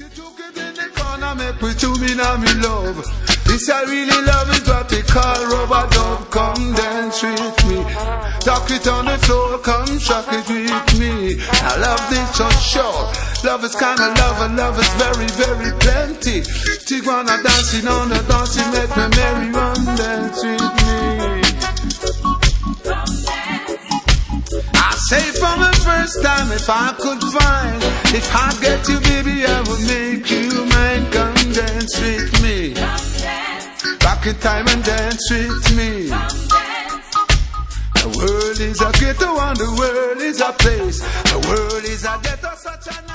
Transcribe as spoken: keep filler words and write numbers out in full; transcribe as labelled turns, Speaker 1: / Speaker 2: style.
Speaker 1: She took it in the corner, make me to me now me love. This I really love is what they call rubber dub. Come dance with me, talk it on the floor, come shock it with me. I love this so sure. Love is kind of love and love is very, very plenty. Tigwana dancing on the dancing, make me merry, run dance with me. I say for the first time, if I could find, if I get you, baby, I will make you mine. Come dance with me, rock it time and dance with me. The world is a ghetto and the world is a place. The world is a ghetto, such a